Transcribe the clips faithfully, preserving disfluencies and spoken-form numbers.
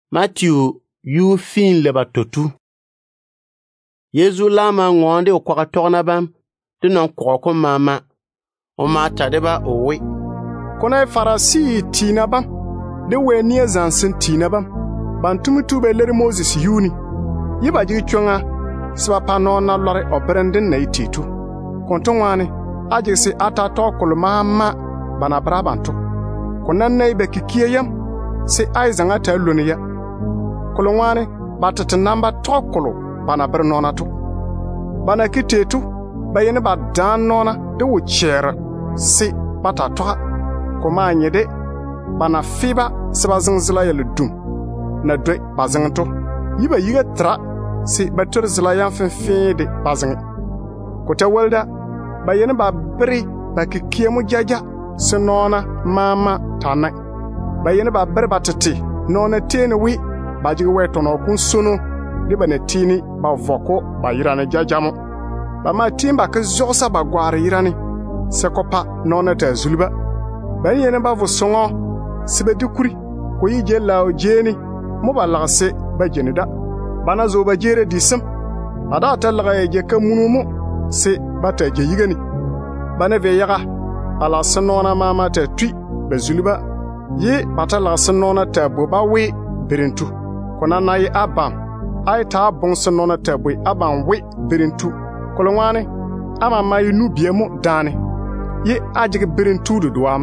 Matthew yu fin leba totu. Yezu lama ngonde o kwa tokna bam de non ko mama o mata de ba o we. Kona farasi tina bam de we nie zansen tina bam bantum tube ler Moses yuni yiba ji twonga sba pano na lore obrenden na ititu kontonwane ajisi atato kulmama bana brabanto kona nay be kikiyam se aizanga ta loniya kulwanwane batata namba tokolo bana brnona to bana kitetu bayene ba dan nona de wo chere se bata to koma nyede bana fiba sba zingzila yele dum na doi bazanto yiba yiga tra si batur zila yan fin de bazang ko ta walda bayene ba bri ba kikiemu jaja senona mama tanai bayene ba bri batati nona tene wi bajiga wetono kun sono de banatini ba voko ba yirana jajamo ba ma timba ka zosa ba gware yirani sekopa nona ta zulba bayene ba vo songo sibe dikuri ko yije lawo jeni mo ba lagse ba jenida bana zo ba jere disam ada talaga ye ka munumu se bata je yigani bana ve yaga ala sanona mama ta tui ba zulba ye bata la sanona ta bo ba we birintu kona nayi abam ai ta bon sanona ta bo abam we birintu kolonwane ama mai nu biemu dane ye ajige birintu do duam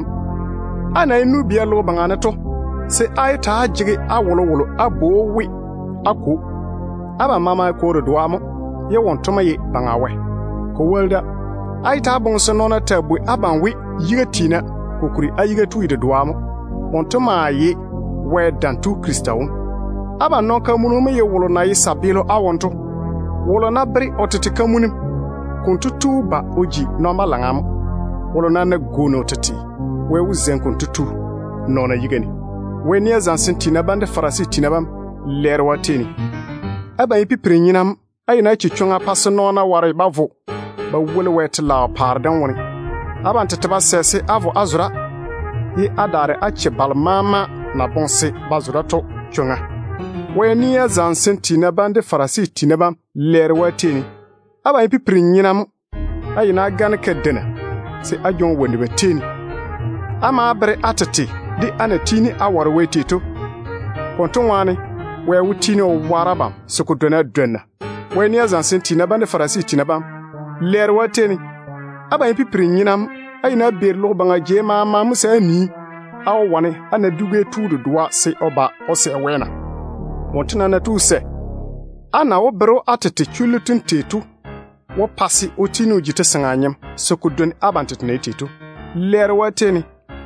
ana nu bielo bangana to se ai ta jige awolo wolo abo we ako aba mama ko do duam ye wontoma ye bangawe ko welda ai ta bon sanona ta bo aban we yigatina kokuri ayiga tu ide duam wontoma ye we dantu kristawo aba non ka munu me ye wolo na yi sabilo awonto wolo na bri otete kamunim kuntutu ba oji no malangam wolo na na gono tati we wuzen kuntutu no na yigani we ne zansin tina bande farasi tina bam lerwa teni aba yi piprinyinam ayina chichonga paso no na ware bavo ba wole wet la pardan woni aba ntete sese avo azura yi adare ache balmama na bonse bazura to chonga we ne zansin tina bande farasi tina bam lerwa teni aba yi piprinyinam ayina gan kedena se ajon woni beteni ama abre atati di anatini awar wetito kontonwane we wutini o warabam sukudona donna we ni azansin tina bande farasi tina bam ler wateni aba pipiri nyinam ayina berlo banga jema ma musa ni aw wane ana duge tudu duwa se oba ose wena montuna na tu se ana wo bero atati chulutun tetu wo pasi otinu jite sanganyam sukudon abantene tetu ler wateni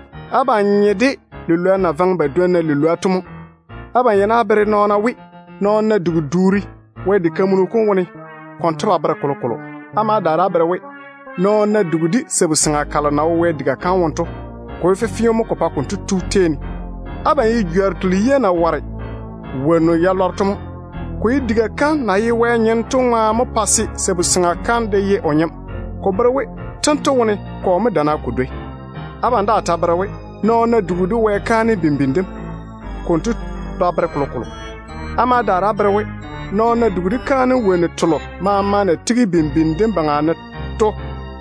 aba nyede lulu na vang ba donna lulu atumo aba yana bere nona wi nona duguduri we de kamunu kun woni kontra bara kolokolo ama dara bere we nona dugudi sebu sanga kala na we diga kan wonto ko fe fiyomo ko pa kun tutu teni aba yi gyartuli yena ware wono ya lortum ko yi diga kan na yi we nyentunwa mo pasi sebu sanga kan de ye onyam ko bere we tanto woni ko mo dana kudwe aba nda ta bere we nona dugudu we kani bimbindim kontu babre kolokolo ama dara brewe nona dugudi kani wene tolo mama na tigi bimbindim bangana to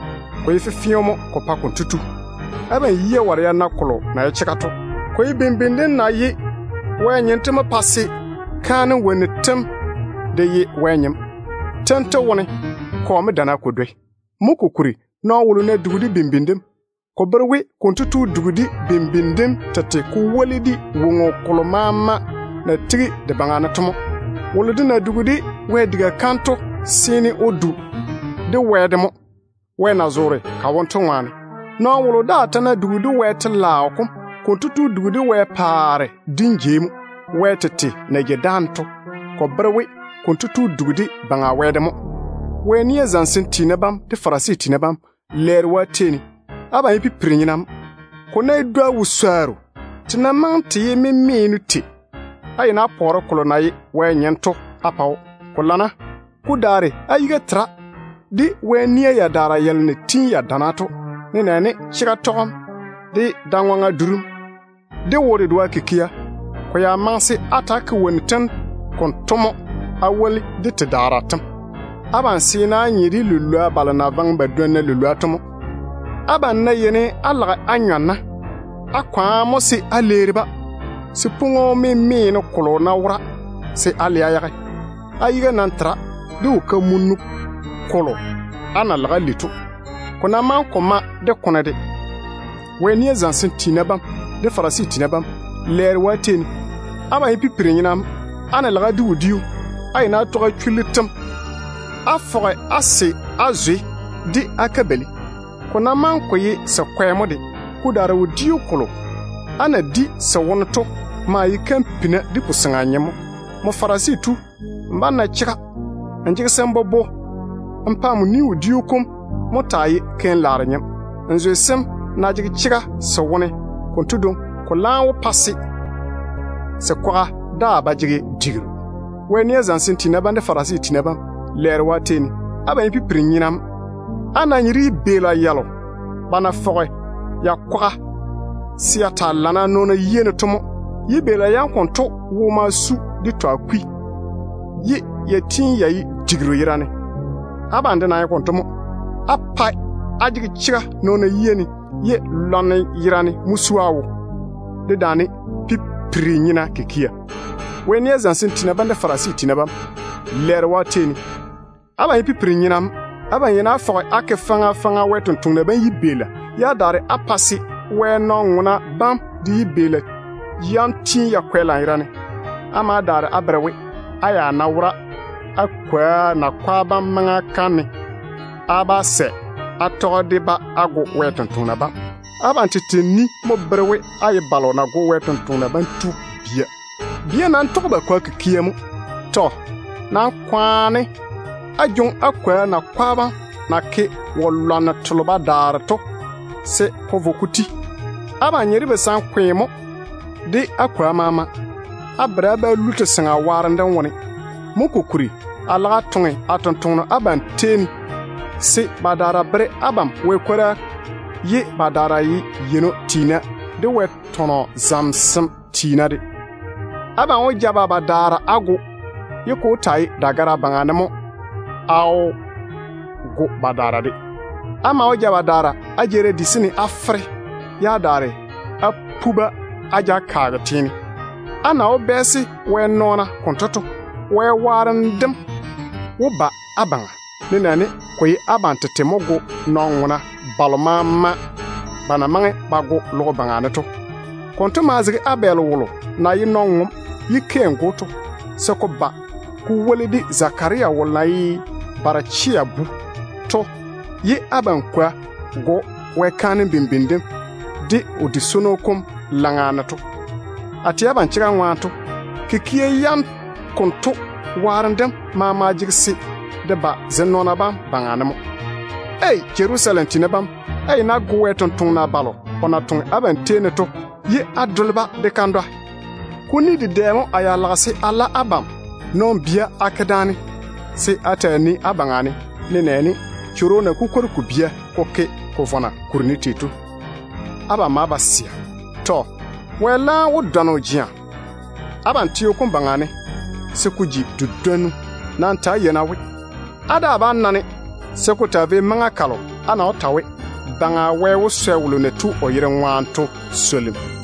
ko yifi fiyomo ko pa kontutu aba yiye warya na kolo na ya chikato ko yi bimbindim na yi wenyentema pasi kani wene tem de yi wenyem tento woni ko me dana kodwe mukukuri no wulu na dugudi bimbindim ko berwe kontutu dugudi bimbindim tate ku walidi wongo kolomama na tigi de bangana tomo woludi na dugudi we diga kanto sini odu de wedemo we na zore ka wonto wane no wolo data na dugudi we tlaako kontutu dugudi we paare dinjemu we tate na gedanto ko berwe kontutu dugudi banga wedemo we ni zansin tinabam de farasi tinabam lerwa teni aba yi piprinyinam kona edwa wusaro tina manti ye memenu ti ayina poro kolonai we nyento apaw kolana kudare ayiga tra di we niya ya dara yelne tin ya danato ne nene shiga tom di danwanga durum de wori dwa kikia ko ya mansi ataka wonten kon tomo awali de tedaratam aban sina nyiri lulua balana vang badonna lulua tomo aban na yene alaga anyanna akwa mo si aleriba si pungo me me no kolo na wura si aliya yaga ayiga nantra du ka munnu kolo ana laga litu kona man koma de konade weni zansin tinabam de farasi tinabam ler waten aba yipi pirinam ana laga du diu ayina toga chulitam afore ase azui di akabeli kona man koyi sa kwemode kudara diu kolo ana di sa wonto ma yikan pina di pusanganyemo mo farasi tu mbana chika anjika sembobo ampamu ni diu kum motayi ken laranyam nzo sem na jigi chika sa wone kontudum ko lawo passi se kwa da ba jigi digru weni azansin tinaba de farasi tinaba ler wateni aba yipi prinyinam ana nyiri bela yalo bana foge ya kwa siata lana nona yene tomo yibela yan konto wo masu di to akwi ye yetin yayi digru yirane aba ndena ya kontomo apa ajigi chika nona yene ye lone yirane musuawo de dane pipri nyina kekia weni azansin tinaba de farasi tinaba ler wateni aba yi pipri nyinam aba yena foge ake fanga fanga wetun tunna ban yibela ya dare apasi we no nguna bam di yibela yantin ya kwela irane ama dare abrewe aya nawra akwa na kwaba manga kane aba se atode ba ago wetun tunna ba aba ntitini mo brewe ay balo na go wetun tunna ban tu bia bia nan to ba kwa kiyemu to na kwane ajung akwa na kwaba na ke wolana tuluba darto se povokuti aba nyeri be san kwemo de akwa mama abra ba luto sanga warandan woni mukukuri alaga tungi atontono aban teni se badara bre abam we kwara ye badara yi yino tina de we tono zamsam tina de aban o jaba badara ago ye ko tai dagara banganamo aw go badara de ama o jaba dara ajere disini afre ya dare apuba aja kagatini ana o besi we nona kontoto we warandem wo ba abanga nenane koyi abantete mogo nonguna balmama bana mange bago lo bangane to konto mazigi abel wulo na yi nongum yi kengoto seko ba ku wolidi Zakaria wallahi barachia bu to ye abankwa go we kanin bimbindim di odisonokum langanato ati abanchira nwato kikie yan konto warandem mama jigsi de ba zenona bam banganamo ei Jerusalem tinabam ei na go weton tun na balo ona tun abantene to ye adolba de kandwa kuni di demo ayalasi ala abam non bia akadani se atani abangani neneni churona kukor kubia koke kovona kurnititu aba mabasia to wela wodano jia abanti okumbangani se kuji dudanu nanta yenawe ada abanane se kutave manga kalo ana otawe banga wewo sewulu netu oyire nwanto solim